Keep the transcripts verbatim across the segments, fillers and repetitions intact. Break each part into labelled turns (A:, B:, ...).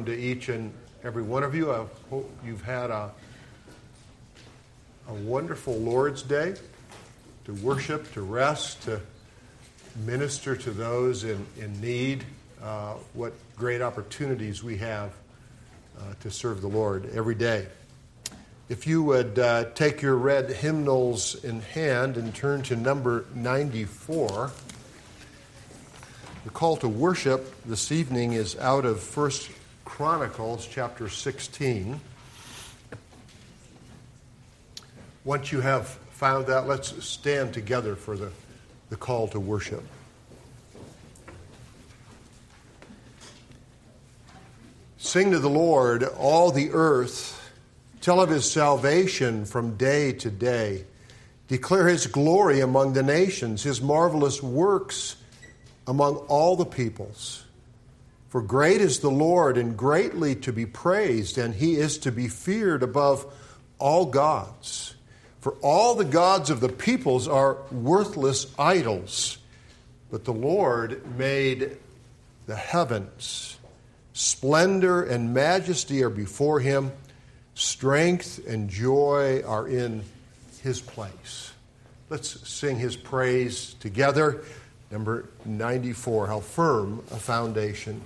A: welcome to each and every one of you. I hope you've had a, a wonderful Lord's Day to worship, to rest, to minister to those in, in need. Uh, what great opportunities we have uh, to serve the Lord every day. If you would uh, take your red hymnals in hand and turn to number ninety-four. The call to worship this evening is out of First Chronicles chapter sixteen. Once you have found that, let's stand together for the, the call to worship. Sing to the Lord, all the earth. Tell of his salvation from day to day. Declare his glory among the nations, his marvelous works among all the peoples. For great is the Lord, and greatly to be praised, and he is to be feared above all gods. For all the gods of the peoples are worthless idols, but the Lord made the heavens. Splendor and majesty are before him. Strength and joy are in his place. Let's sing his praise together. Number ninety-four, how firm a foundation.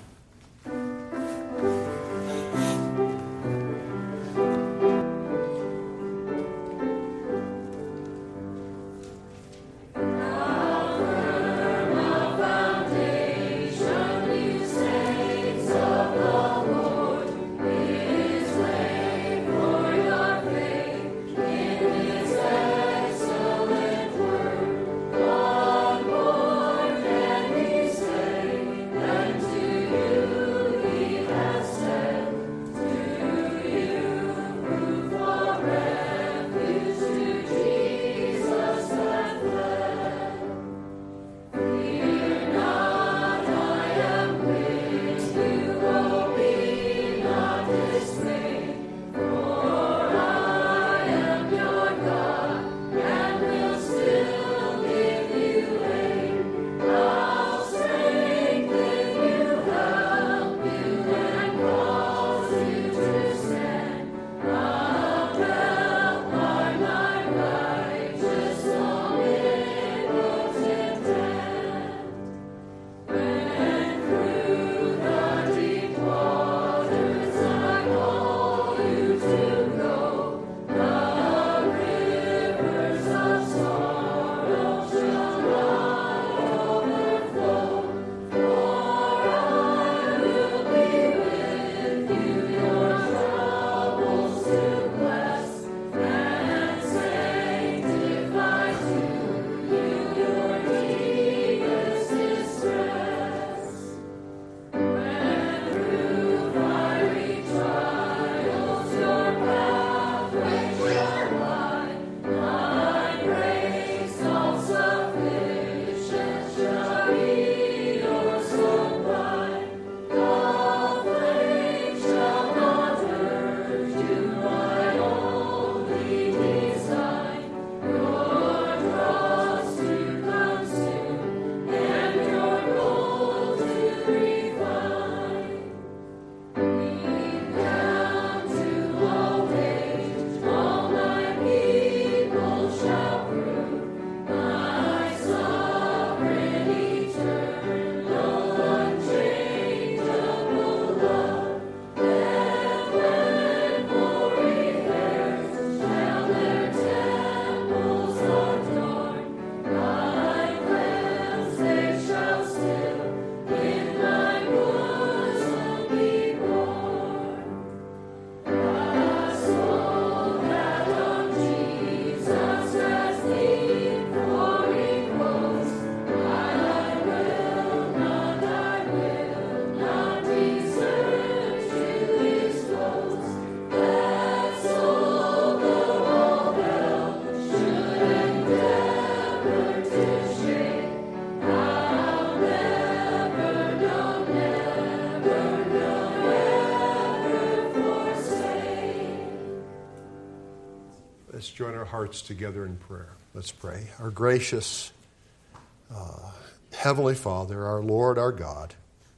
A: Let's join our hearts together in prayer. Let's pray. Our gracious uh, Heavenly Father, our Lord, our God,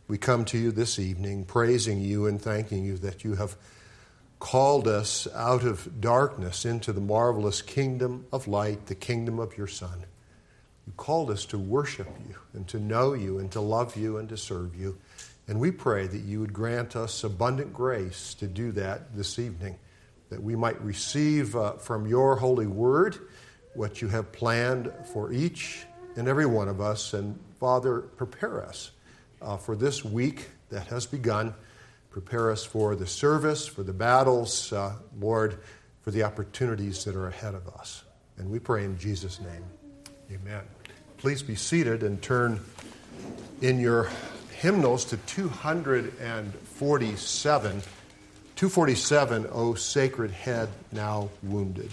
A: We come to you this evening praising you and thanking you that you have called us out of darkness into the marvelous kingdom of light, the kingdom of your Son. You called us to worship you and to know you and to love you and to serve you. And we pray that you would grant us abundant grace to do that this evening, that we might receive uh, from your holy word what you have planned for each and every one of us. And Father, prepare us uh, for this week that has begun. Prepare us for the service, for the battles, uh, Lord, for the opportunities that are ahead of us. And we pray in Jesus' name. Amen. Please be seated and turn in your hymnals to two forty-seven. two forty-seven, O Sacred Head Now Wounded.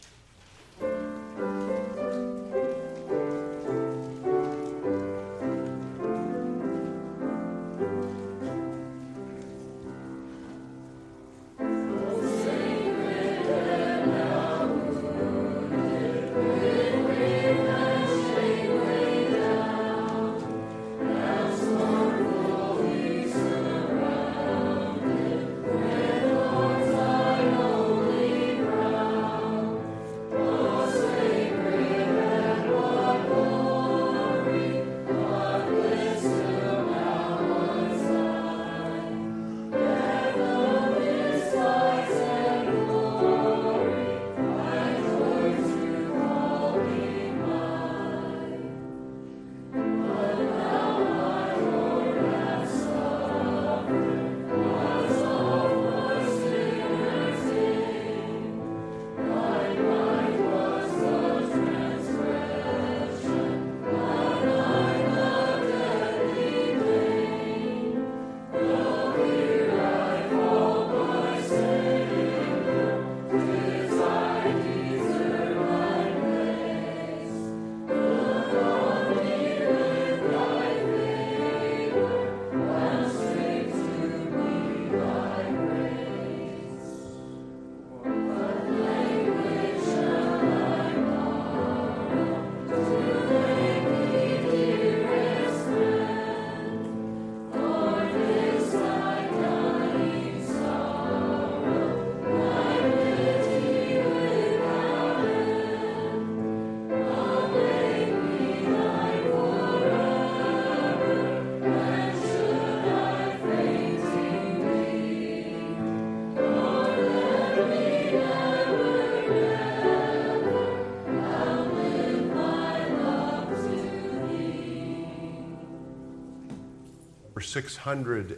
A: six hundred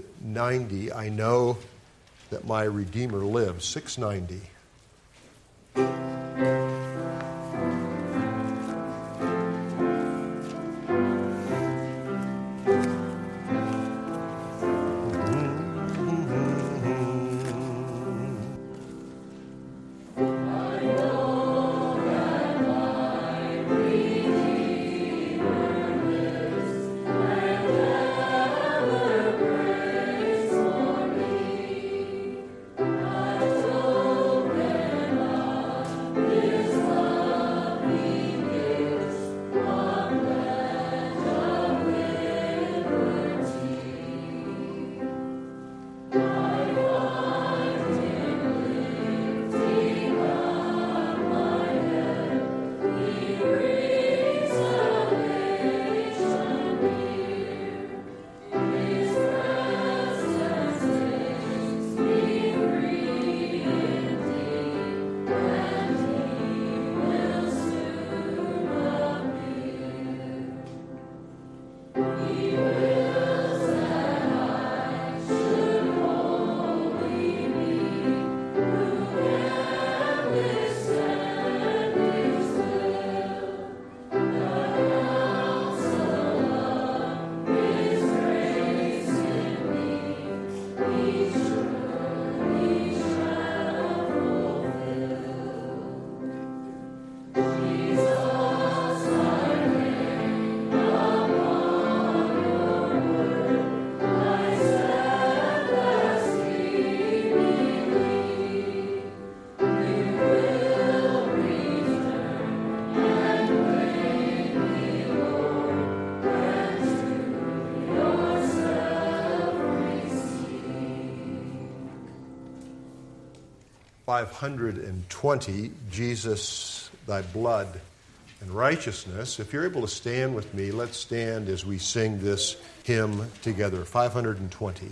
A: ninety, I know that my Redeemer lives. six ninety. five hundred twenty, Jesus, thy blood and righteousness. If you're able to stand with me, let's stand as we sing this hymn together. five hundred twenty.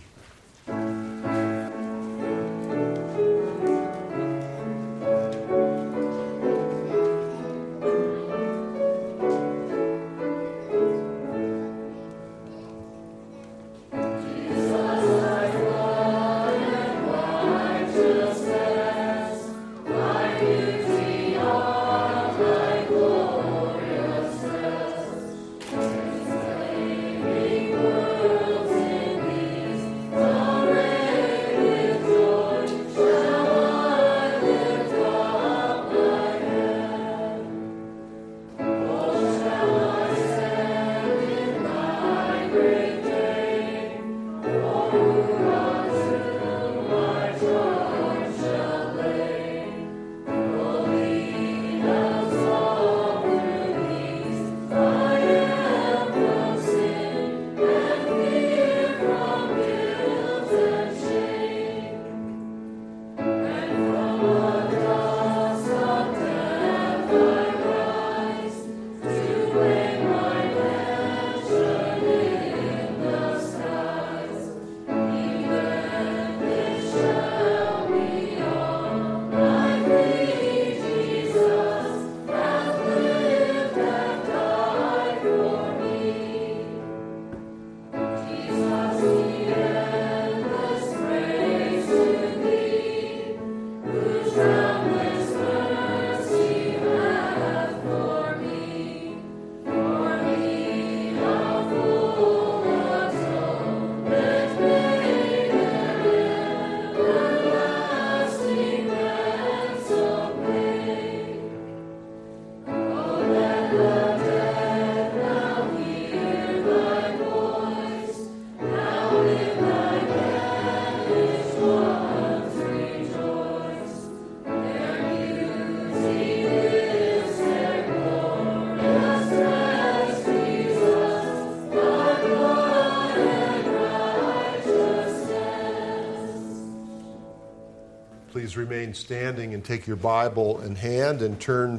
A: Please remain standing and take your Bible in hand and turn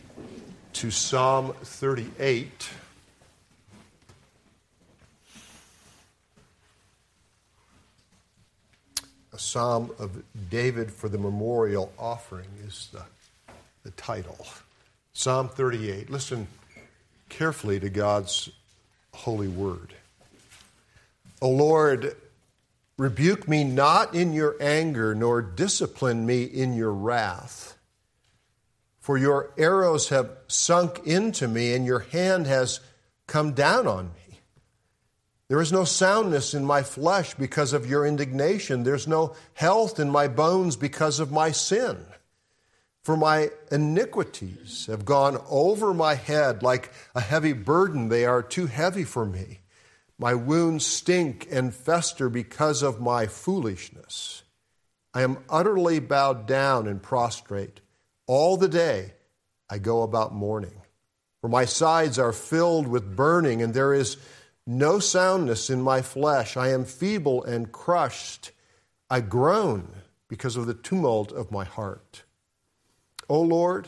A: to Psalm thirty-eight. A Psalm of David for the memorial offering is the, the title. Psalm thirty-eight. Listen carefully to God's holy word. O Lord, rebuke me not in your anger, nor discipline me in your wrath. For your arrows have sunk into me, and your hand has come down on me. There is no soundness in my flesh because of your indignation. There's no health in my bones because of my sin. For my iniquities have gone over my head like a heavy burden. They are too heavy for me. My wounds stink and fester because of my foolishness. I am utterly bowed down and prostrate. All the day I go about mourning. For my sides are filled with burning, and there is no soundness in my flesh. I am feeble and crushed. I groan because of the tumult of my heart. O Lord,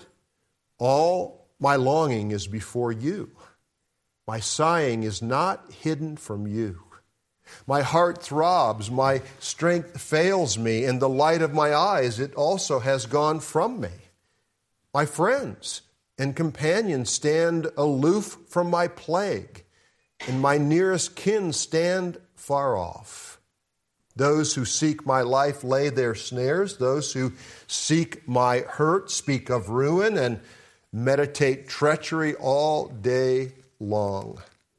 A: all my longing is before you. My sighing is not hidden from you. My heart throbs, my strength fails me, and the light of my eyes, it also has gone from me. My friends and companions stand aloof from my plague, and my nearest kin stand far off. Those who seek my life lay their snares. Those who seek my hurt speak of ruin and meditate treachery all day long.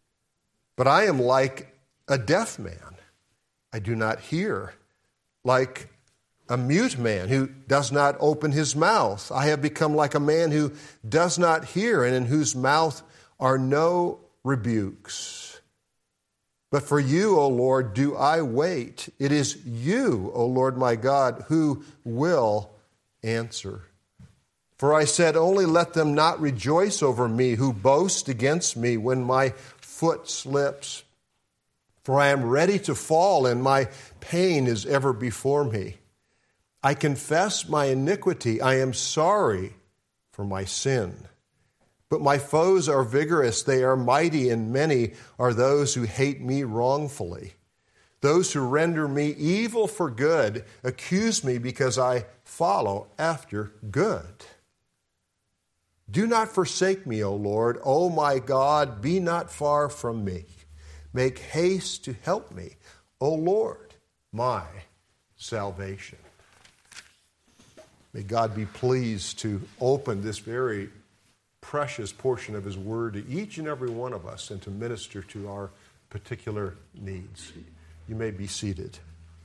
A: But I am like a deaf man. I do not hear. Like a mute man who does not open his mouth. I have become like a man who does not hear, and in whose mouth are no rebukes. But for you, O Lord, do I wait. It is you, O Lord my God, who will answer. For I said, only let them not rejoice over me who boast against me when my foot slips. For I am ready to fall, and my pain is ever before me. I confess my iniquity. I am sorry for my sin. But my foes are vigorous. They are mighty, and many are those who hate me wrongfully. Those who render me evil for good accuse me because I follow after good. Do not forsake me, O Lord. O my God, be not far from me. Make haste to help me, O Lord, my salvation. May God be pleased to open this very precious portion of his word to each and every one of us and to minister to our particular needs. You may be seated.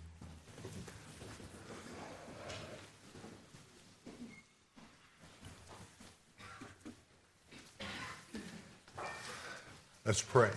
A: Let's pray.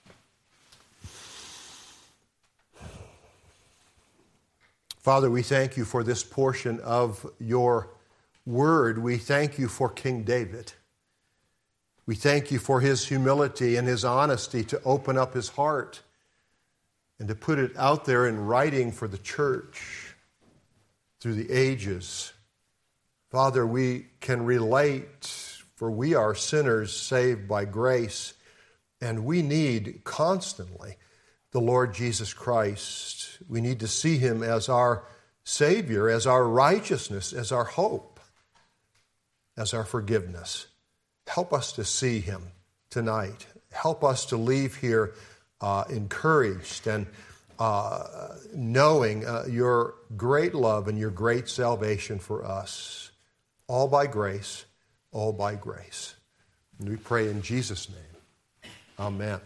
A: Father, we thank you for this portion of your word. We thank you for King David. We thank you for his humility and his honesty to open up his heart and to put it out there in writing for the church through the ages. Father, we can relate, for we are sinners saved by grace, and we need constantly the Lord Jesus Christ. We need to see him as our Savior, as our righteousness, as our hope, as our forgiveness. Help us to see him tonight. Help us to leave here uh, encouraged and uh, knowing uh, your great love and your great salvation for us. All by grace, all by grace. And we pray in Jesus' name. Amen.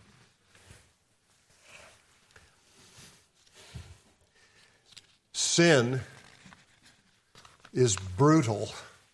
A: Sin is brutal.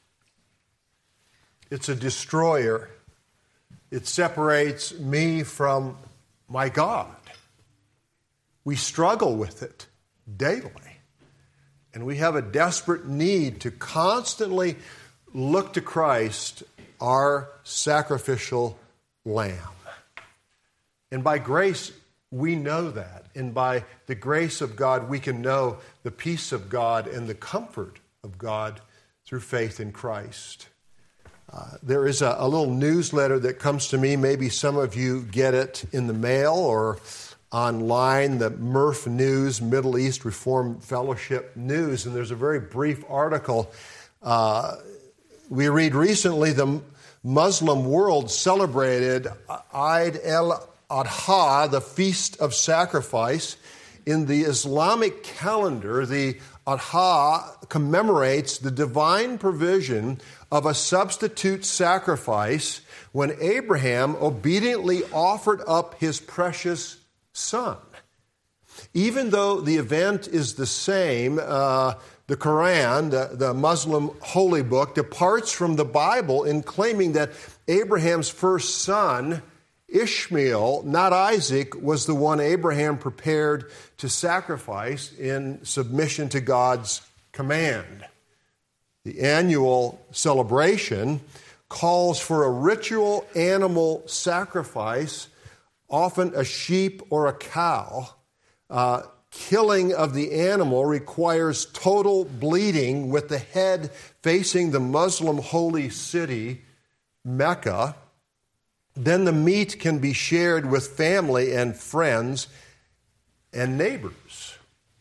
A: It's a destroyer. It separates me from my God. We struggle with it daily. And we have a desperate need to constantly look to Christ, our sacrificial lamb. And by grace, we know that. And by the grace of God, we can know the peace of God and the comfort of God through faith in Christ. Uh, there is a, a little newsletter that comes to me. Maybe some of you get it in the mail or online, the Murph News, Middle East Reformed Fellowship News. And there's a very brief article. Uh, we read recently the Muslim world celebrated Eid el-Adha, the Feast of Sacrifice. In the Islamic calendar, the Adha commemorates the divine provision of a substitute sacrifice when Abraham obediently offered up his precious son. Even though the event is the same, uh, the Quran, the, the Muslim holy book, departs from the Bible in claiming that Abraham's first son, Ishmael, not Isaac, was the one Abraham prepared to sacrifice in submission to God's command. The annual celebration calls for a ritual animal sacrifice, often a sheep or a cow. Uh, killing of the animal requires total bleeding with the head facing the Muslim holy city, Mecca. Then the meat can be shared with family and friends and neighbors.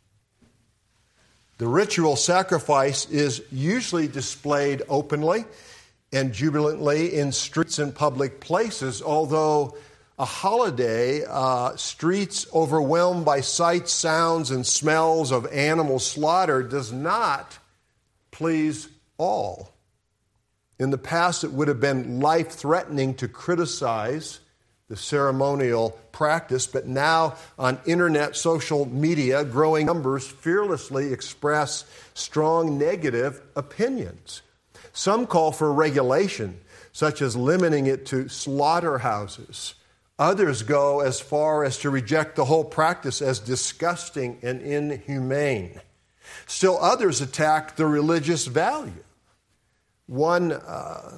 A: The ritual sacrifice is usually displayed openly and jubilantly in streets and public places, although a holiday, uh, streets overwhelmed by sights, sounds, and smells of animal slaughter does not please all. In the past, it would have been life-threatening to criticize the ceremonial practice, but now on internet, social media, growing numbers fearlessly express strong negative opinions. Some call for regulation, such as limiting it to slaughterhouses. Others go as far as to reject the whole practice as disgusting and inhumane. Still others attack the religious value. One uh,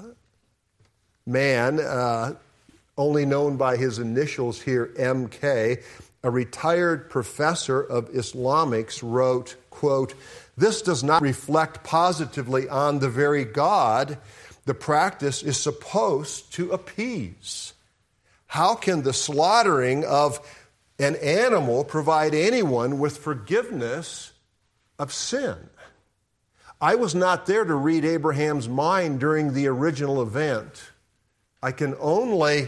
A: man, uh, only known by his initials here, M K, a retired professor of Islamics, wrote, quote, "This does not reflect positively on the very God the practice is supposed to appease. How can the slaughtering of an animal provide anyone with forgiveness of sin?" I was not there to read Abraham's mind during the original event. I can only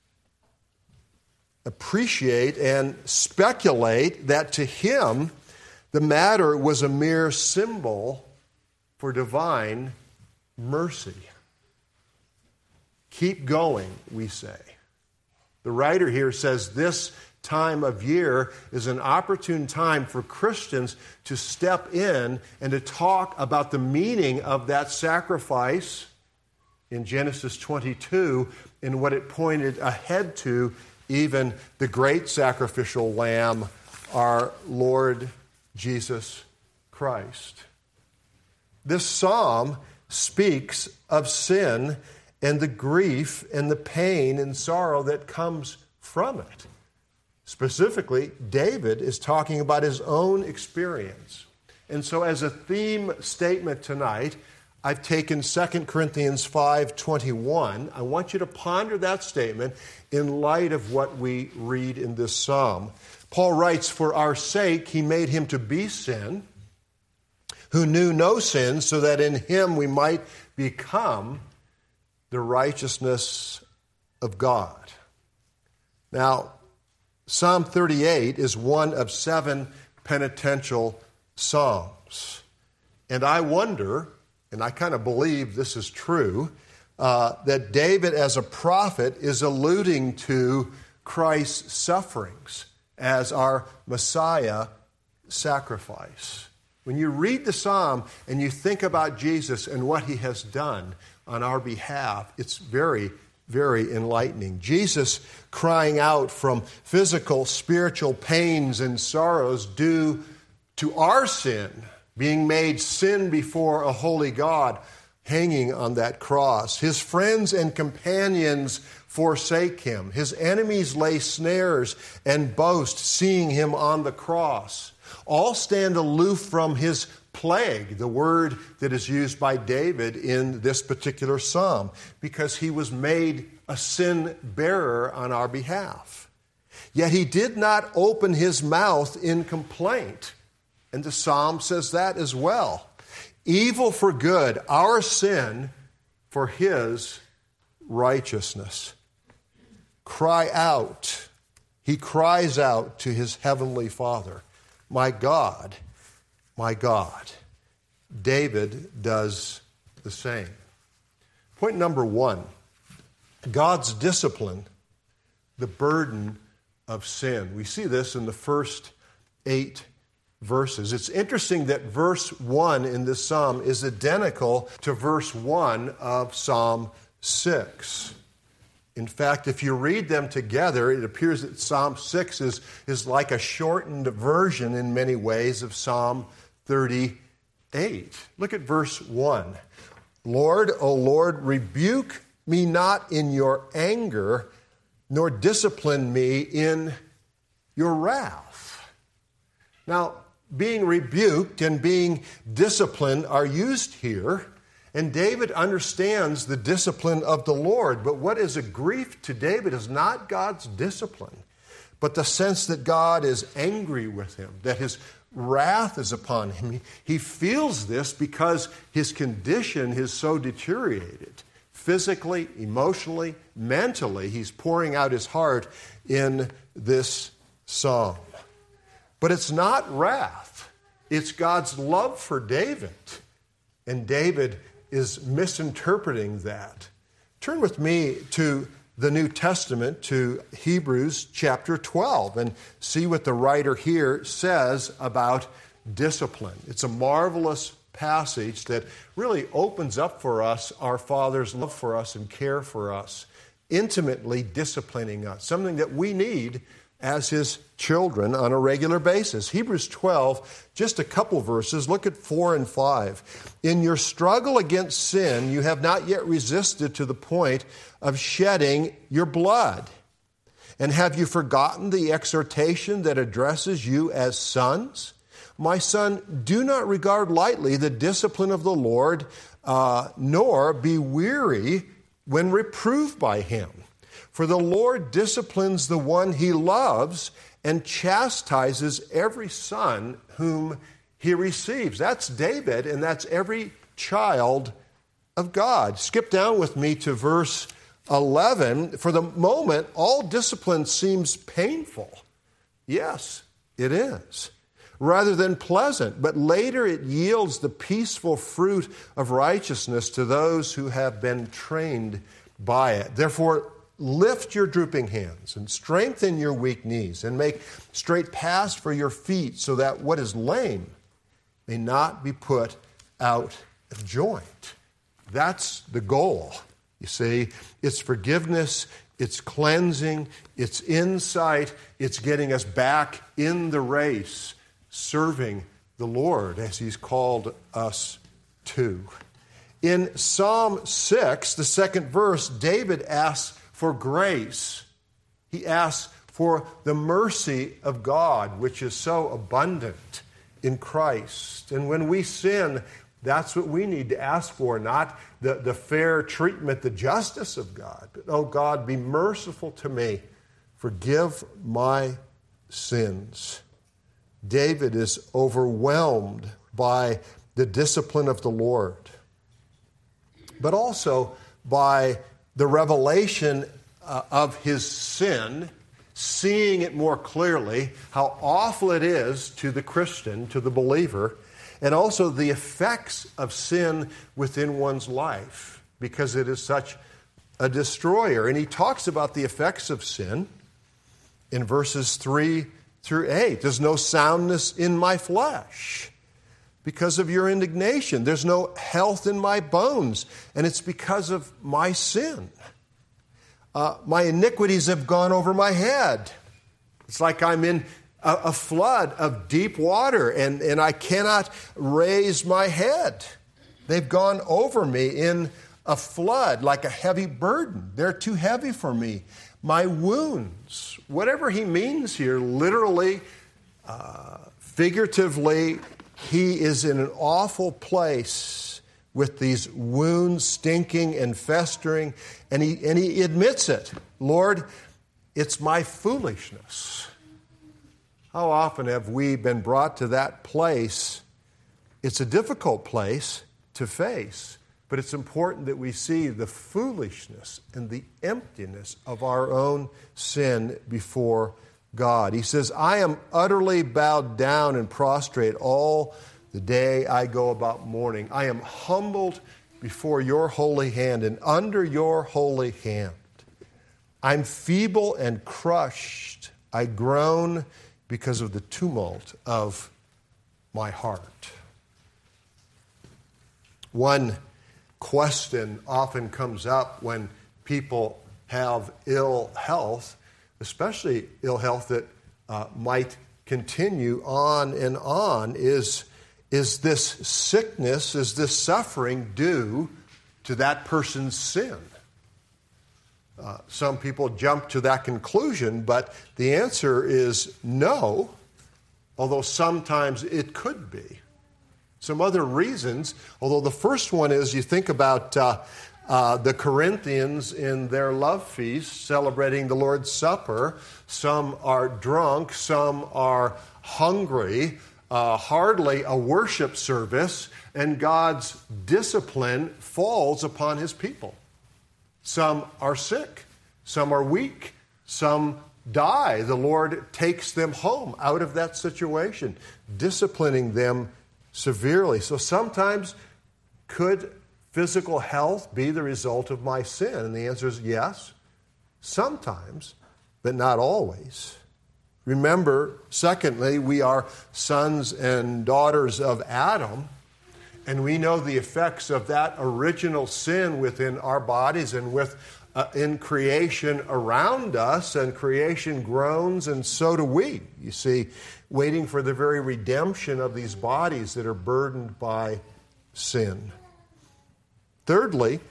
A: appreciate and speculate that to him, the matter was a mere symbol for divine mercy. Keep going, we say. The writer here says this time of year is an opportune time for Christians to step in and to talk about the meaning of that sacrifice in Genesis twenty-two and what it pointed ahead to, even the great sacrificial lamb, our Lord Jesus Christ. This psalm speaks of sin and the grief and the pain and sorrow that comes from it. Specifically, David is talking about his own experience. And so as a theme statement tonight, I've taken Second Corinthians five twenty-one. I want you to ponder that statement in light of what we read in this psalm. Paul writes, "For our sake he made him to be sin, who knew no sin, so that in him we might become the righteousness of God." Now, Psalm thirty-eight is one of seven penitential psalms. And I wonder, and I kind of believe this is true, uh, that David as a prophet is alluding to Christ's sufferings as our Messiah sacrifice. When you read the psalm and you think about Jesus and what he has done on our behalf, it's very, very enlightening. Jesus crying out from physical, spiritual pains and sorrows due to our sin, being made sin before a holy God, hanging on that cross. His friends and companions forsake him. His enemies lay snares and boast, seeing him on the cross. All stand aloof from his plague, the word that is used by David in this particular psalm, because he was made a sin bearer on our behalf. Yet he did not open his mouth in complaint. And the psalm says that as well. Evil for good, our sin for his righteousness. Cry out. He cries out to his heavenly Father, "My God, my God." David does the same. Point number one, God's discipline, the burden of sin. We see this in the first eight verses. It's interesting that verse one in this psalm is identical to verse one of Psalm six. In fact, if you read them together, it appears that Psalm six is, is like a shortened version in many ways of Psalm thirty-eight. Look at verse one. "Lord, O Lord, rebuke me not in your anger, nor discipline me in your wrath." Now, being rebuked and being disciplined are used here, and David understands the discipline of the Lord. But what is a grief to David is not God's discipline, but the sense that God is angry with him, that his wrath is upon him. He feels this because his condition is so deteriorated. Physically, emotionally, mentally, he's pouring out his heart in this psalm. But it's not wrath. It's God's love for David. And David is misinterpreting that. Turn with me to the New Testament, to Hebrews chapter twelve, and see what the writer here says about discipline. It's a marvelous passage that really opens up for us our Father's love for us and care for us, intimately disciplining us, something that we need as his children on a regular basis. Hebrews twelve, just a couple verses. Look at four and five. "In your struggle against sin, you have not yet resisted to the point of shedding your blood. And have you forgotten the exhortation that addresses you as sons? My son, do not regard lightly the discipline of the Lord, uh, nor be weary when reproved by him. For the Lord disciplines the one he loves and chastises every son whom he receives. That's David, and that's every child of God. Skip down with me to verse eleven. For the moment, all discipline seems painful. Yes, it is, rather than pleasant. But later it yields the peaceful fruit of righteousness to those who have been trained by it. Therefore, lift your drooping hands and strengthen your weak knees and make straight paths for your feet so that what is lame may not be put out of joint. That's the goal. You see, it's forgiveness, it's cleansing, it's insight, it's getting us back in the race, serving the Lord as he's called us to. In Psalm six, the second verse, David asks for grace. He asks for the mercy of God, which is so abundant in Christ. And when we sin, that's what we need to ask for, not the, the fair treatment, the justice of God. But, oh God, be merciful to me. Forgive my sins. David is overwhelmed by the discipline of the Lord, but also by the revelation uh, of his sin, seeing it more clearly, how awful it is to the Christian, to the believer, and also the effects of sin within one's life, because it is such a destroyer. And he talks about the effects of sin in verses three through eight. There's no soundness in my flesh because of your indignation. There's no health in my bones, and it's because of my sin. Uh, my iniquities have gone over my head. It's like I'm in a, a flood of deep water, and, and I cannot raise my head. They've gone over me in a flood like a heavy burden. They're too heavy for me. My wounds, whatever he means here, literally, uh, figuratively, he is in an awful place with these wounds stinking and festering, and he, and he admits it. Lord, it's my foolishness. How often have we been brought to that place? It's a difficult place to face, but it's important that we see the foolishness and the emptiness of our own sin before God. He says, I am utterly bowed down and prostrate all the day I go about mourning. I am humbled before your holy hand and under your holy hand. I'm feeble and crushed. I groan because of the tumult of my heart. One question often comes up when people have ill health, especially ill health that uh, might continue on and on, is, is this sickness, is this suffering due to that person's sin? Uh, some people jump to that conclusion, but the answer is no, although sometimes it could be. Some other reasons, although the first one is you think about uh, uh, the Corinthians in their love feast celebrating the Lord's Supper. Some are drunk, some are hungry, uh, hardly a worship service, and God's discipline falls upon his people. Some are sick, some are weak, some die. The Lord takes them home out of that situation, disciplining them severely. So sometimes, could physical health be the result of my sin? And the answer is yes, sometimes, but not always. Remember, secondly, we are sons and daughters of Adam, and we know the effects of that original sin within our bodies and with uh, in creation around us, and creation groans, and so do we. You see, waiting for the very redemption of these bodies that are burdened by sin. Thirdly,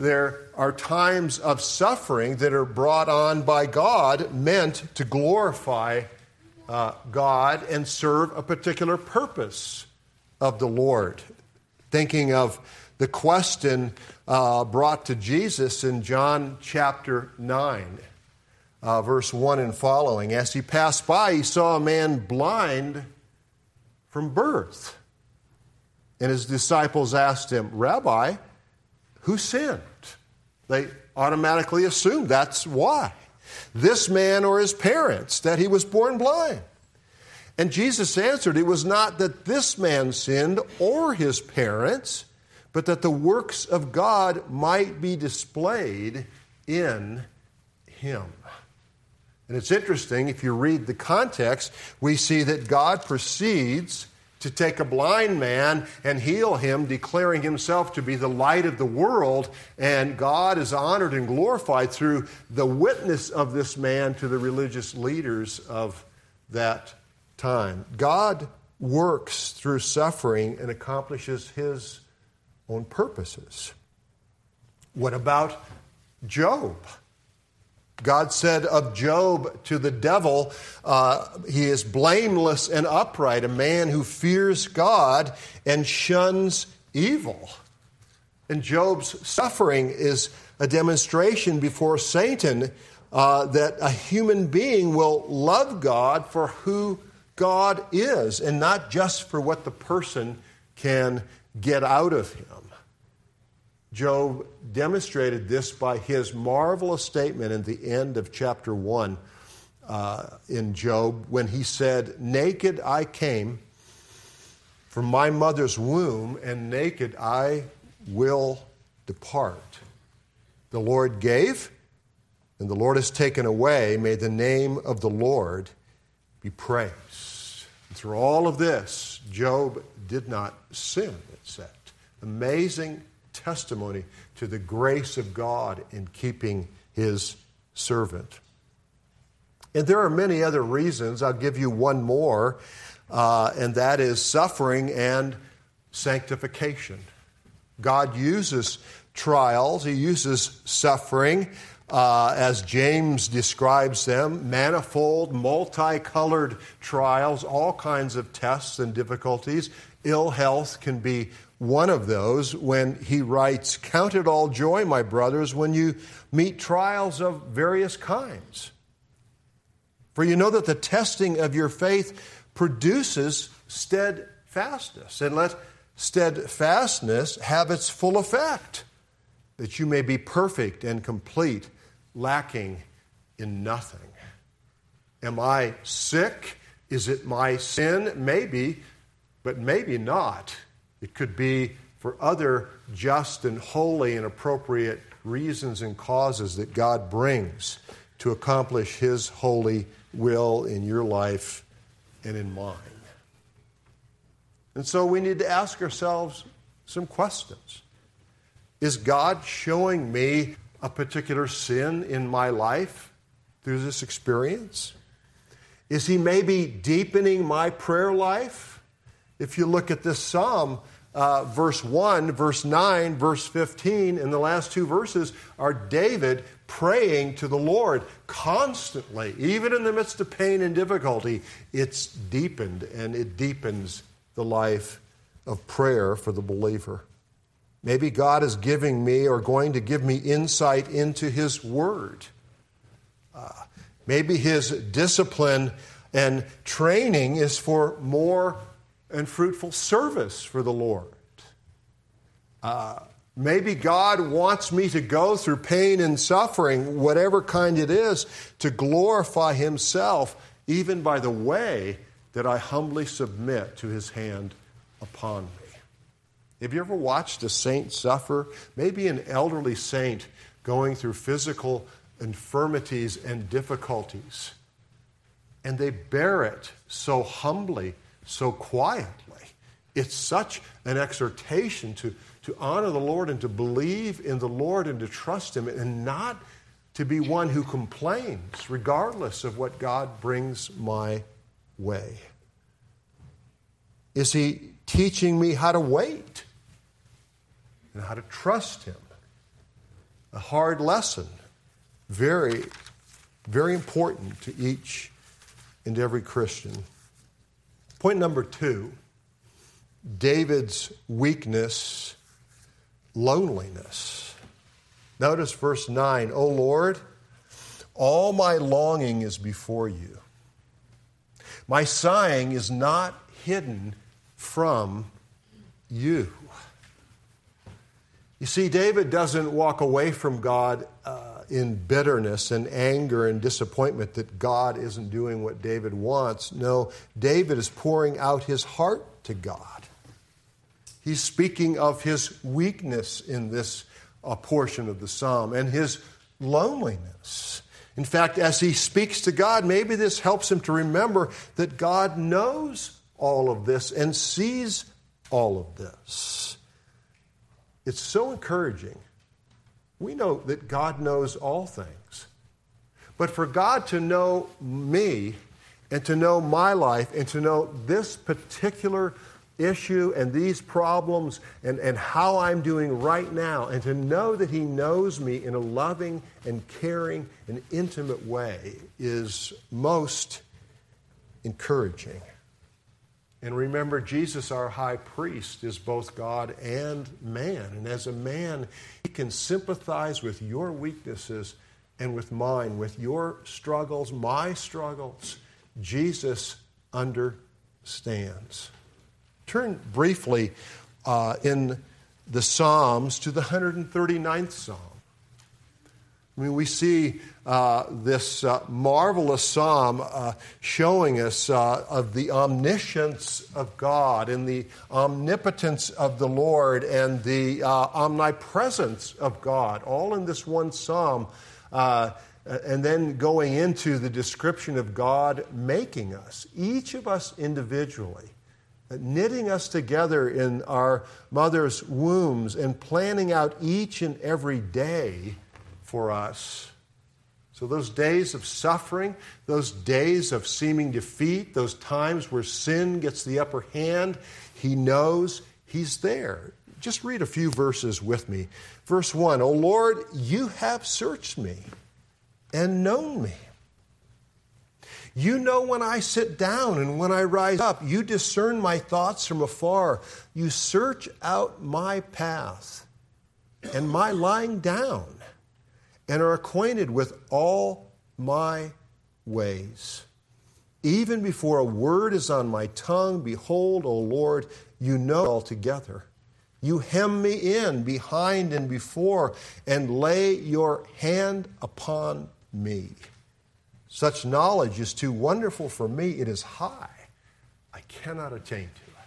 A: there are times of suffering that are brought on by God, meant to glorify uh, God and serve a particular purpose of the Lord. Thinking of the question uh, brought to Jesus in John chapter nine, uh, verse one and following. As he passed by, he saw a man blind from birth. And his disciples asked him, Rabbi, who sinned? They automatically assumed that's why. This man or his parents, that he was born blind. And Jesus answered, it was not that this man sinned or his parents, but that the works of God might be displayed in him. And it's interesting, if you read the context, we see that God proceeds to take a blind man and heal him, declaring himself to be the light of the world, and God is honored and glorified through the witness of this man to the religious leaders of that time. God works through suffering and accomplishes his own purposes. What about Job? God said of Job to the devil, uh, he is blameless and upright, a man who fears God and shuns evil. And Job's suffering is a demonstration before Satan uh, that a human being will love God for who God is, and not just for what the person can get out of him. Job demonstrated this by his marvelous statement in the end of chapter one uh, in Job, when he said, naked I came from my mother's womb, and naked I will depart. The Lord gave, and the Lord has taken away. May the name of the Lord be praised. And through all of this, Job did not sin, it said. Amazing testimony to the grace of God in keeping his servant. And there are many other reasons. I'll give you one more, uh, and that is suffering and sanctification. God uses trials. He uses suffering, uh, as James describes them, manifold, multicolored trials, all kinds of tests and difficulties. Ill health can be one of those, when he writes, count it all joy, my brothers, when you meet trials of various kinds. For you know that the testing of your faith produces steadfastness. And let steadfastness have its full effect, that you may be perfect and complete, lacking in nothing. Am I sick? Is it my sin? Maybe, but maybe not. It could be for other just and holy and appropriate reasons and causes that God brings to accomplish his holy will in your life and in mine. And so we need to ask ourselves some questions. Is God showing me a particular sin in my life through this experience? Is he maybe deepening my prayer life? If you look at this psalm, uh, verse one, verse nine, verse fifteen, and the last two verses are David praying to the Lord constantly. Even in the midst of pain and difficulty, it's deepened, and it deepens the life of prayer for the believer. Maybe God is giving me or going to give me insight into his word. Uh, maybe his discipline and training is for more and fruitful service for the Lord. Uh, maybe God wants me to go through pain and suffering, whatever kind it is, to glorify himself, even by the way that I humbly submit to his hand upon me. Have you ever watched a saint suffer? Maybe an elderly saint going through physical infirmities and difficulties. And they bear it so humbly, so quietly. It's such an exhortation to, to honor the Lord and to believe in the Lord and to trust him, and not to be one who complains regardless of what God brings my way. Is he teaching me how to wait and how to trust him? a hard lesson. Very, very important to each and every Christian. Point number two, David's weakness, loneliness. Notice verse nine, O Lord, all my longing is before you. My sighing is not hidden from you. You see, David doesn't walk away from God uh, in bitterness and anger and disappointment that God isn't doing what David wants. No, David is pouring out his heart to God. He's speaking of his weakness in this uh, portion of the psalm and his loneliness. In fact, as he speaks to God, maybe this helps him to remember that God knows all of this and sees all of this. It's so encouraging. We know that God knows all things. But for God to know me and to know my life and to know this particular issue and these problems and, and how I'm doing right now, and to know that He knows me in a loving and caring and intimate way is most encouraging. And remember, Jesus, our high priest, is both God and man. And as a man, he can sympathize with your weaknesses and with mine, with your struggles, my struggles. Jesus understands. Turn briefly uh, in the Psalms to the one hundred thirty-ninth Psalm. I mean, we see uh, this uh, marvelous psalm uh, showing us uh, of the omniscience of God and the omnipotence of the Lord and the uh, omnipresence of God, all in this one psalm, uh, and then going into the description of God making us, each of us individually, knitting us together in our mother's wombs and planning out each and every day for us. So those days of suffering, those days of seeming defeat, those times where sin gets the upper hand, He knows, He's there. Just read a few verses with me. Verse one, O Lord, you have searched me and known me. You know when I sit down and when I rise up. You discern my thoughts from afar. You search out my path and my lying down, and are acquainted with all my ways. Even before a word is on my tongue, behold, O Lord, you know altogether. You hem me in behind and before, and lay your hand upon me. Such knowledge is too wonderful for me. It is high. I cannot attain to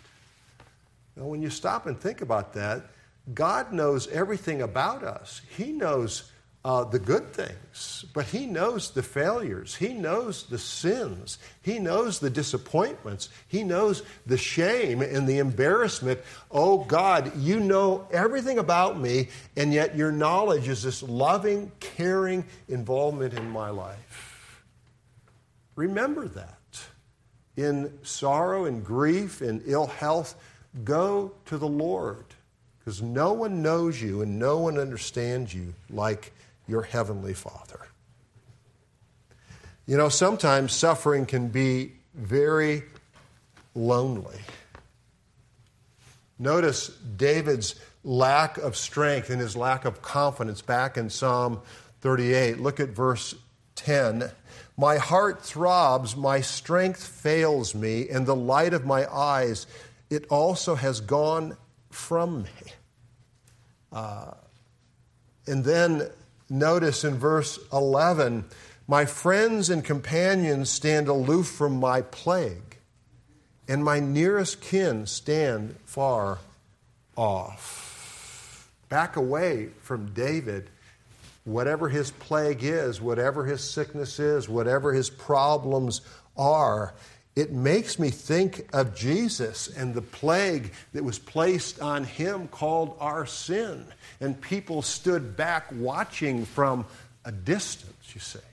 A: it. Now, when you stop and think about that, God knows everything about us. He knows Uh, the good things, but He knows the failures. He knows the sins. He knows the disappointments. He knows the shame and the embarrassment. Oh God, you know everything about me, and yet your knowledge is this loving, caring involvement in my life. Remember that. In sorrow and grief and ill health, go to the Lord, because no one knows you and no one understands you like your Heavenly Father. You know, sometimes suffering can be very lonely. Notice David's lack of strength and his lack of confidence back in Psalm thirty-eight. Look at verse ten. My heart throbs, my strength fails me, and the light of my eyes, it also has gone from me. Uh, and then notice in verse eleven, my friends and companions stand aloof from my plague, and my nearest kin stand far off. Back away from David, whatever his plague is, whatever his sickness is, whatever his problems are. It makes me think of Jesus and the plague that was placed on Him called our sin. And people stood back watching from a distance, you see,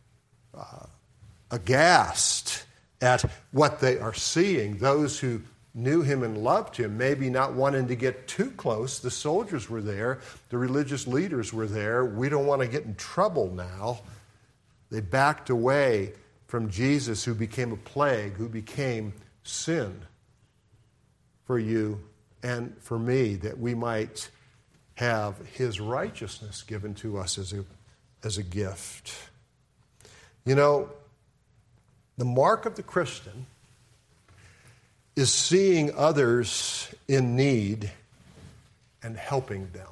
A: uh, aghast at what they are seeing, those who knew him and loved him, maybe not wanting to get too close. The soldiers were there. The religious leaders were there. We don't want to get in trouble now. They backed away from Jesus, who became a plague, who became sin for you and for me, that we might have his righteousness given to us as a, as a gift. You know, the mark of the Christian is seeing others in need and helping them.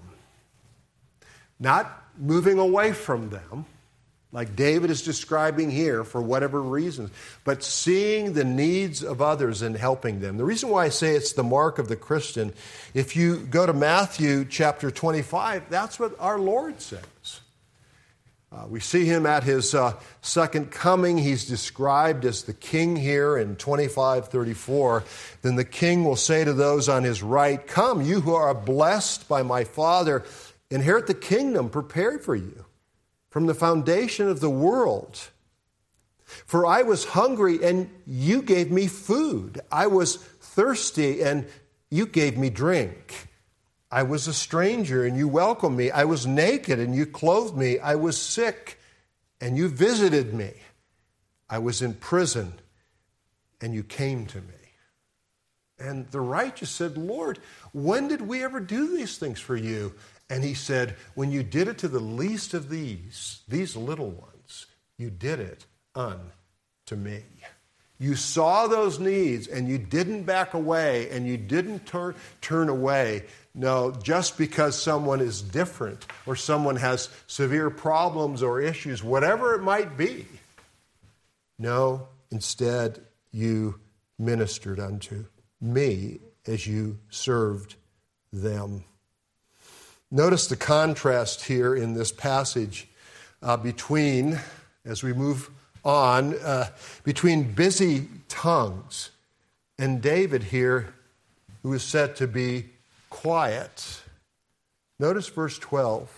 A: Not moving away from them, like David is describing here for whatever reasons, but seeing the needs of others and helping them. The reason why I say it's the mark of the Christian, if you go to Matthew chapter twenty-five, that's what our Lord says. Uh, we see him at his uh, second coming. He's described as the king here in twenty-five thirty-four. Then the king will say to those on his right, "Come, you who are blessed by my Father, inherit the kingdom prepared for you from the foundation of the world. For I was hungry, and you gave me food. I was thirsty, and you gave me drink. I was a stranger, and you welcomed me. I was naked, and you clothed me. I was sick, and you visited me. I was in prison, and you came to me." And the righteous said, "Lord, when did we ever do these things for you?" And he said, "When you did it to the least of these, these little ones, you did it unto me." You saw those needs, and you didn't back away, and you didn't turn, turn away. No, just because someone is different, or someone has severe problems or issues, whatever it might be. No, instead, you ministered unto me as you served them. Notice the contrast here in this passage uh, between, as we move on, uh, between busy tongues and David here, who is said to be quiet. Notice verse twelve.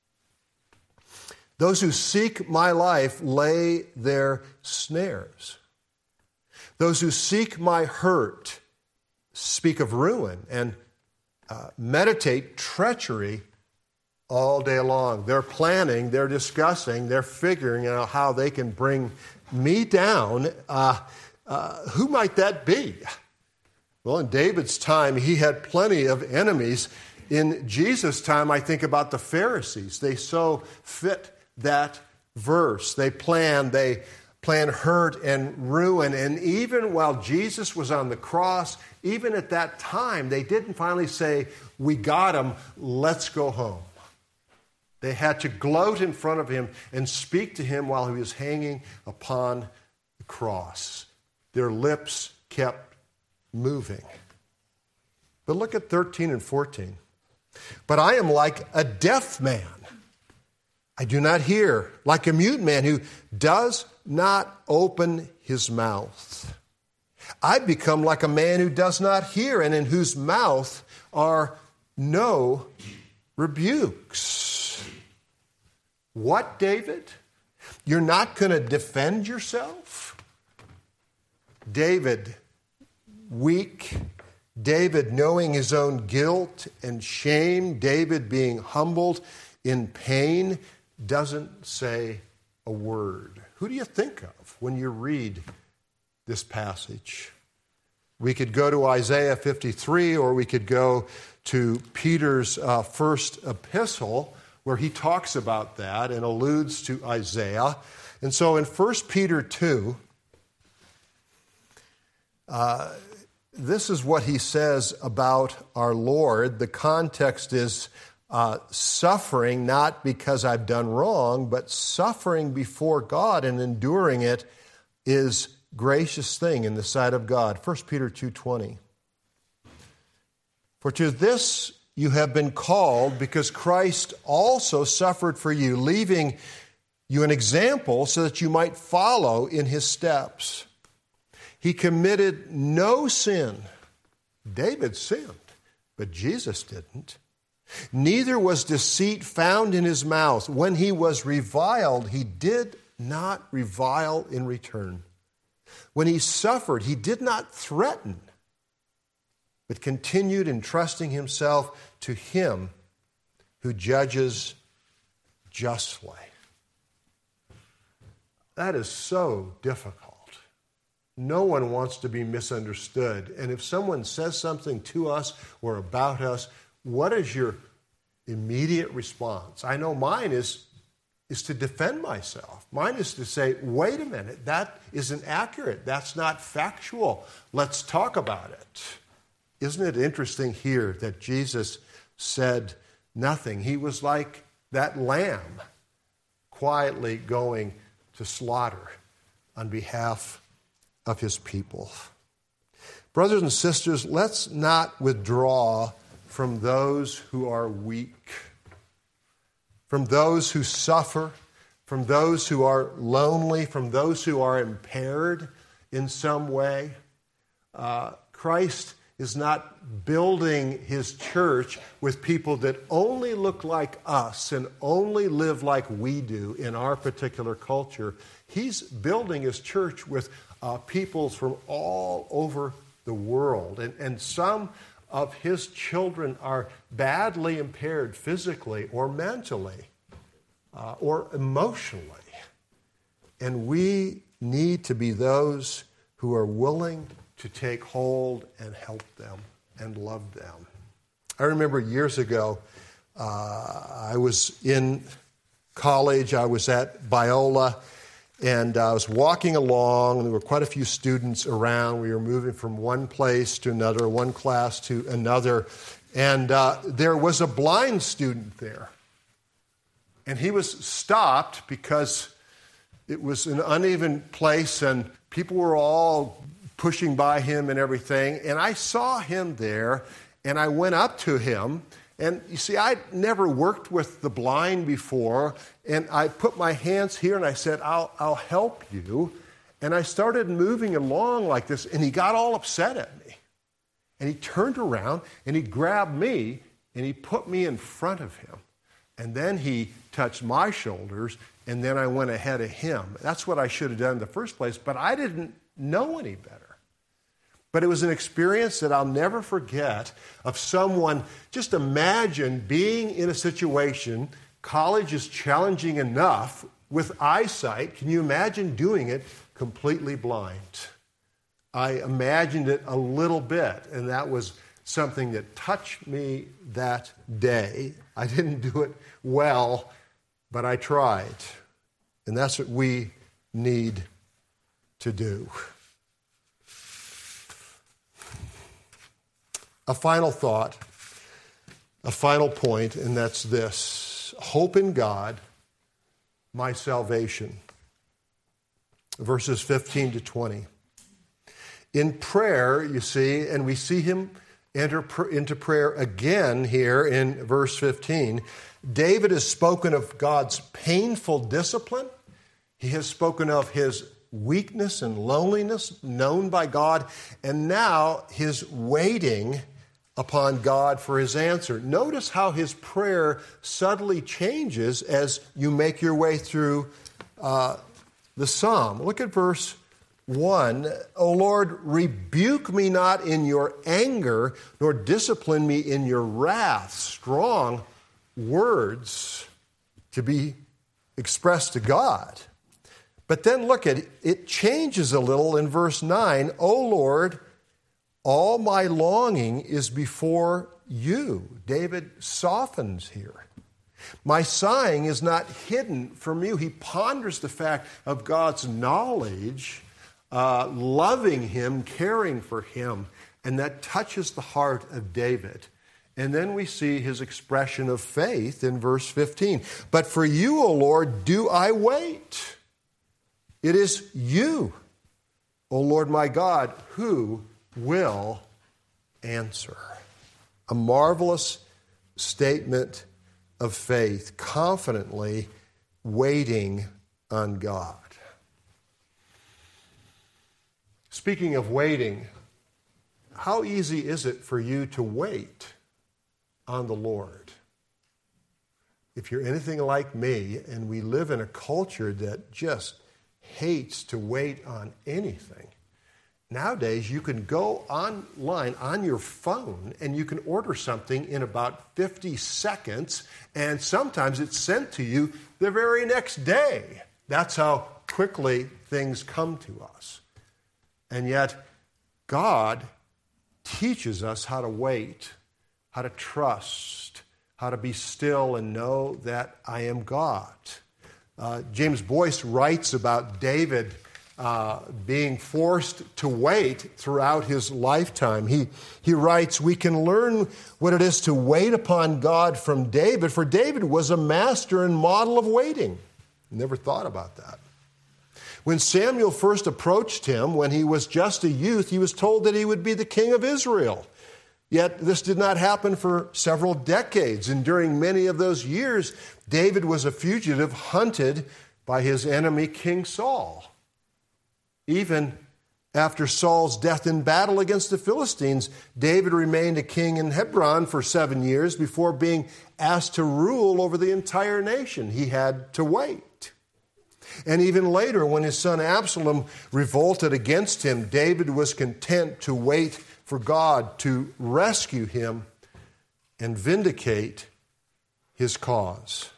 A: "Those who seek my life lay their snares. Those who seek my hurt speak of ruin and uh, meditate treachery all day long." They're planning, they're discussing, they're figuring out how they can bring me down. Uh, uh, who might that be? Well, in David's time, he had plenty of enemies. In Jesus' time, I think about the Pharisees. They so fit that verse. They plan, they plan hurt and ruin. And even while Jesus was on the cross, even at that time, they didn't finally say, "We got him, let's go home." They had to gloat in front of him and speak to him while he was hanging upon the cross. Their lips kept moving. But look at thirteen and fourteen. "But I am like a deaf man. I do not hear, like a mute man who does not open his mouth. I become like a man who does not hear, and in whose mouth are no rebukes." What, David? You're not going to defend yourself? David, weak. David knowing his own guilt and shame. David being humbled in pain, doesn't say a word. Who do you think of when you read this passage? We could go to Isaiah fifty-three, or we could go to Peter's uh, first epistle, where he talks about that and alludes to Isaiah. And so in First Peter two, uh, this is what he says about our Lord. The context is uh, suffering, not because I've done wrong, but suffering before God and enduring it is gracious thing in the sight of God. First Peter two twenty. "For to this you have been called, because Christ also suffered for you, leaving you an example so that you might follow in his steps. He committed no sin." David sinned, but Jesus didn't. "Neither was deceit found in his mouth. When he was reviled, he did not revile in return. When he suffered, he did not threaten, but continued entrusting himself to him who judges justly. That is so difficult. No one wants to be misunderstood. And if someone says something to us or about us, what is your immediate response? I know mine is, is to defend myself. Mine is to say, wait a minute, that isn't accurate. That's not factual. Let's talk about it. Isn't it interesting here that Jesus said nothing? He was like that lamb quietly going to slaughter on behalf of his people. Brothers and sisters, let's not withdraw from those who are weak, from those who suffer, from those who are lonely, from those who are impaired in some way. Uh, Christ is not building his church with people that only look like us and only live like we do in our particular culture. He's building his church with uh, peoples from all over the world. And, and some of his children are badly impaired physically or mentally uh, or emotionally. And we need to be those who are willing to take hold and help them and love them. I remember years ago, uh, I was in college, I was at Biola, and I was walking along, and there were quite a few students around. We were moving from one place to another, one class to another, and uh, there was a blind student there. And he was stopped because it was an uneven place, and people were all pushing by him and everything. And I saw him there, and I went up to him. And you see, I'd never worked with the blind before, and I put my hands here, and I said, I'll, I'll help you. And I started moving along like this, and he got all upset at me. And he turned around, and he grabbed me, and he put me in front of him. And then he touched my shoulders, and then I went ahead of him. That's what I should have done in the first place, but I didn't know any better. But it was an experience that I'll never forget of someone. Just imagine being in a situation, college is challenging enough with eyesight. Can you imagine doing it completely blind? I imagined it a little bit, and that was something that touched me that day. I didn't do it well, but I tried. And that's what we need to do. A final thought, a final point, and that's this. Hope in God, my salvation. Verses fifteen to twenty. In prayer, you see, and we see him enter into prayer again here in verse fifteen. David has spoken of God's painful discipline. He has spoken of his weakness and loneliness known by God, and now his waiting upon God for his answer. Notice how his prayer subtly changes as you make your way through uh, the psalm. Look at verse one. O Lord, rebuke me not in your anger, nor discipline me in your wrath. Strong words to be expressed to God. But then look at it, it changes a little in verse nine. O Lord, all my longing is before you. David softens here. My sighing is not hidden from you. He ponders the fact of God's knowledge, uh, loving him, caring for him, and that touches the heart of David. And then we see his expression of faith in verse fifteen. But for you, O Lord, do I wait. It is you, O Lord my God, who will answer. A marvelous statement of faith, confidently waiting on God. Speaking of waiting, how easy is it for you to wait on the Lord? If you're anything like me, and we live in a culture that just hates to wait on anything, Nowadays, you can go online on your phone and you can order something in about fifty seconds, and sometimes it's sent to you the very next day. That's how quickly things come to us. And yet, God teaches us how to wait, how to trust, how to be still and know that I am God. Uh, James Boyce writes about David uh, being forced to wait throughout his lifetime. He, he writes, we can learn what it is to wait upon God from David, for David was a master and model of waiting. Never thought about that. When Samuel first approached him, when he was just a youth, he was told that he would be the king of Israel. Yet this did not happen for several decades, and during many of those years, David was a fugitive hunted by his enemy, King Saul. Even after Saul's death in battle against the Philistines, David remained a king in Hebron for seven years before being asked to rule over the entire nation. He had to wait. And even later, when his son Absalom revolted against him, David was content to wait for God to rescue him and vindicate his cause.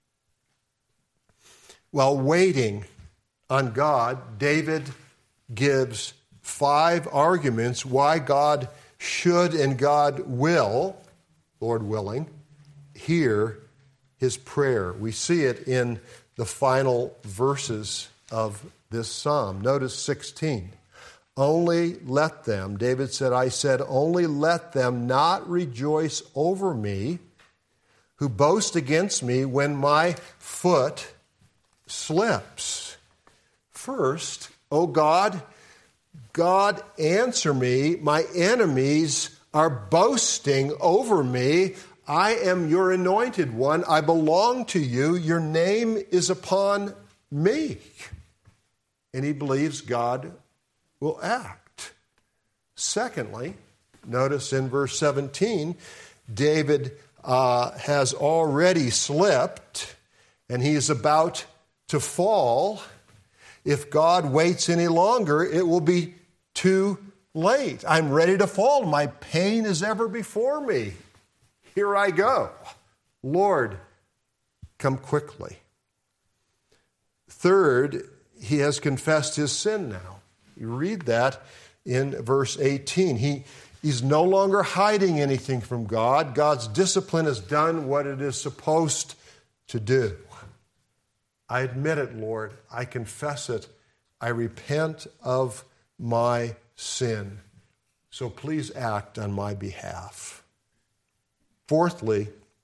A: While waiting on God, David gives five arguments why God should and God will, Lord willing, hear his prayer. We see it in the final verses of this psalm. Notice sixteen. Only let them, David said, I said, only let them not rejoice over me who boast against me when my foot slips. First, O God, God answer me. My enemies are boasting over me. I am your anointed one. I belong to you. Your name is upon me. And he believes God will act. Secondly, notice in verse seventeen, David uh, has already slipped and he is about to fall. If God waits any longer, it will be too late. I'm ready to fall. My pain is ever before me. Here I go. Lord, come quickly. Third, he has confessed his sin now. You read that in verse eighteen. He, he's no longer hiding anything from God. God's discipline has done what it is supposed to do. I admit it, Lord. I confess it. I repent of my sin. So please act on my behalf. Fourthly,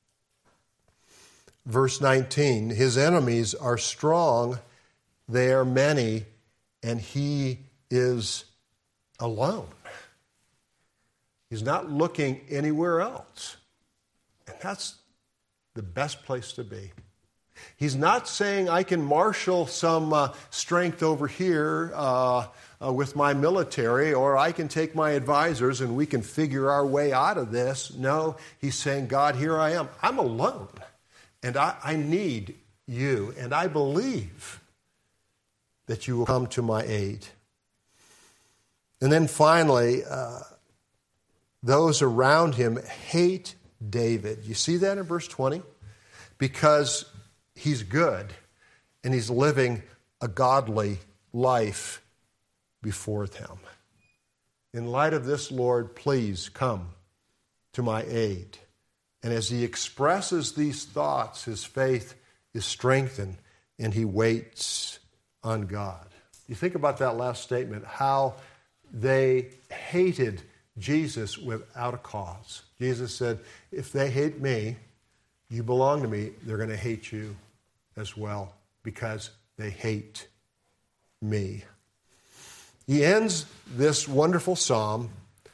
A: verse nineteen, his enemies are strong, they are many, and he is alone. He's not looking anywhere else. And that's the best place to be. He's not saying I can marshal some uh, strength over here uh, uh, with my military, or I can take my advisors and we can figure our way out of this. No, he's saying, God, here I am. I'm alone, and I, I need you, and I believe that you will come to my aid. And then finally, uh, those around him hate David. You see that in verse twenty? Because he's good and he's living a godly life before them. In light of this, Lord, please come to my aid. And as he expresses these thoughts, his faith is strengthened and he waits on God. You think about that last statement, how they hated Jesus without a cause. Jesus said, if they hate me, you belong to me, they're going to hate you as well because they hate me. He ends this wonderful psalm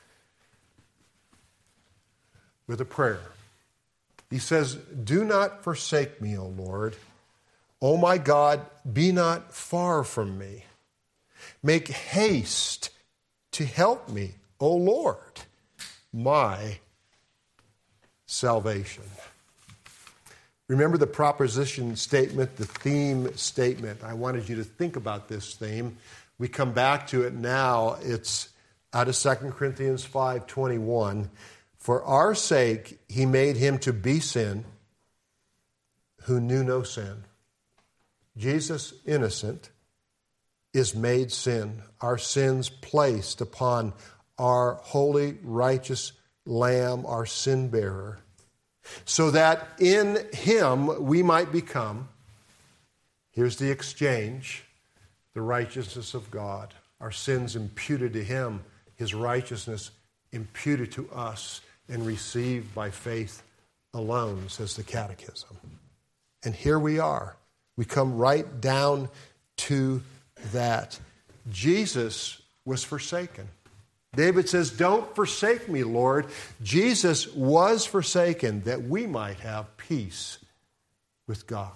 A: with a prayer. He says, do not forsake me, O Lord. O my God, be not far from me. Make haste to help me, O Lord, my salvation. Remember the proposition statement, the theme statement. I wanted you to think about this theme. We come back to it now. It's out of Second Corinthians five twenty-one. For our sake he made him to be sin who knew no sin. Jesus, innocent, is made sin. Our sins placed upon our holy, righteous Lamb, our sin bearer, so that in him we might become, here's the exchange, the righteousness of God. Our sins imputed to him, his righteousness imputed to us and received by faith alone, says the Catechism. And here we are. We come right down to that. Jesus was forsaken. David says, don't forsake me, Lord. Jesus was forsaken that we might have peace with God.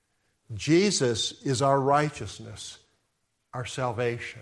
A: Jesus is our righteousness, our salvation.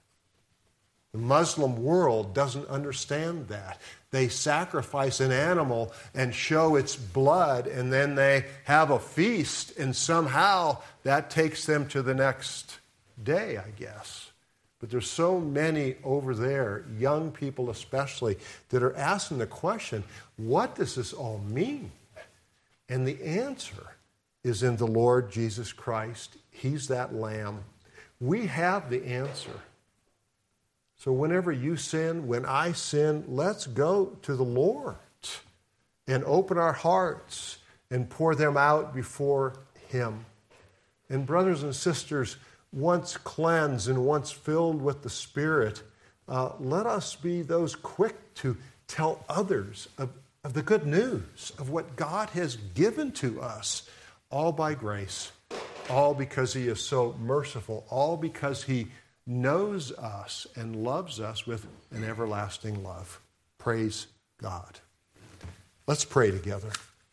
A: The Muslim world doesn't understand that. They sacrifice an animal and show its blood, and then they have a feast, and somehow that takes them to the next day, I guess. But there's so many over there, young people especially, that are asking the question, what does this all mean? And the answer is in the Lord Jesus Christ. He's that Lamb. We have the answer. So whenever you sin, when I sin, let's go to the Lord and open our hearts and pour them out before him. And brothers and sisters, once cleansed and once filled with the Spirit, uh, let us be those quick to tell others of, of the good news of what God has given to us, all by grace, all because he is so merciful, all because he knows us and loves us with an everlasting love. Praise God. Let's pray together.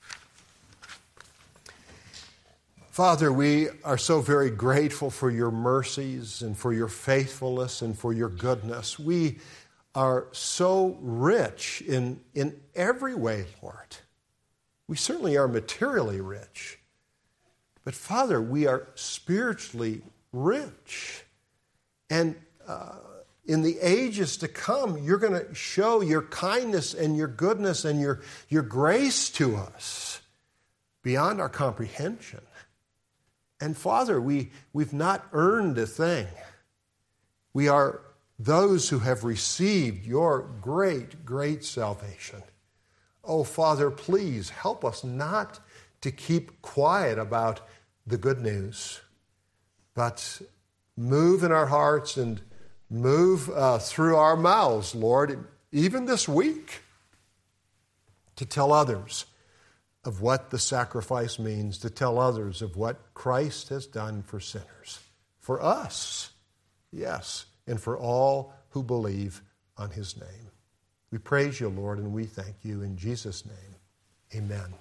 A: Father, we are so very grateful for your mercies and for your faithfulness and for your goodness. We are so rich in, in every way, Lord. We certainly are materially rich. But Father, we are spiritually rich. And uh, in the ages to come, you're going to show your kindness and your goodness and your, your grace to us beyond our comprehension. And Father, we, we've not earned a thing. We are those who have received your great, great salvation. Oh, Father, please help us not to keep quiet about the good news, but move in our hearts and move uh, through our mouths, Lord, even this week, to tell others of what the sacrifice means, to tell others of what Christ has done for sinners, for us, yes, and for all who believe on his name. We praise you, Lord, and we thank you in Jesus' name. Amen.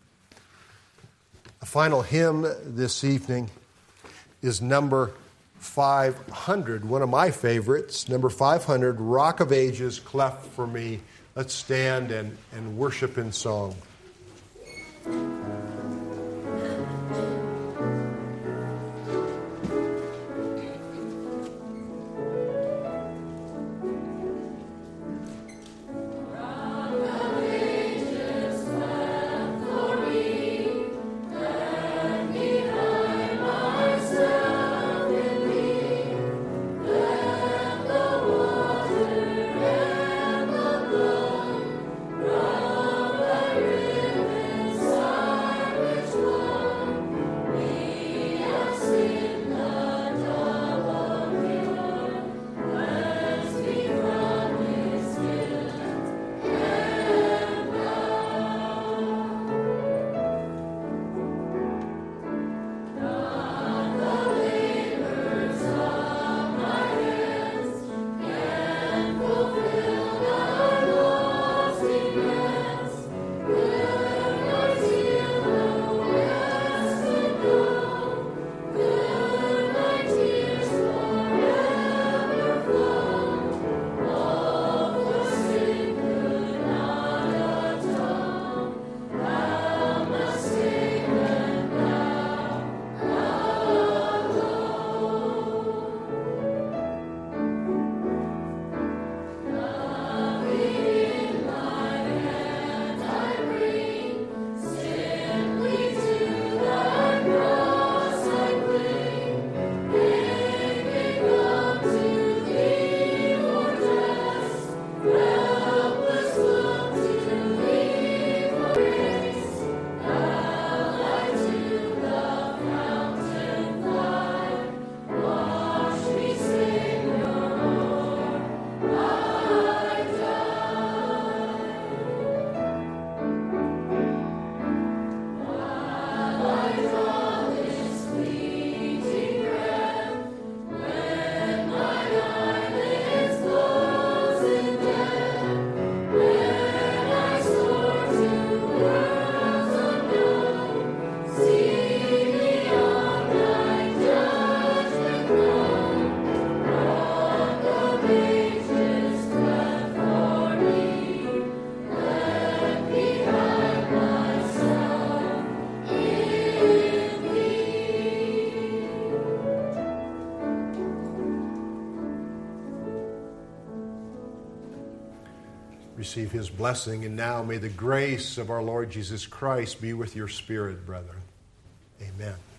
A: A final hymn this evening is number five hundred, one of my favorites, number five hundred, Rock of Ages, Cleft for Me. Let's stand and, and worship in song.
B: Rock
A: receive his blessing. And now may the grace of our Lord Jesus Christ be with your spirit, brethren. Amen.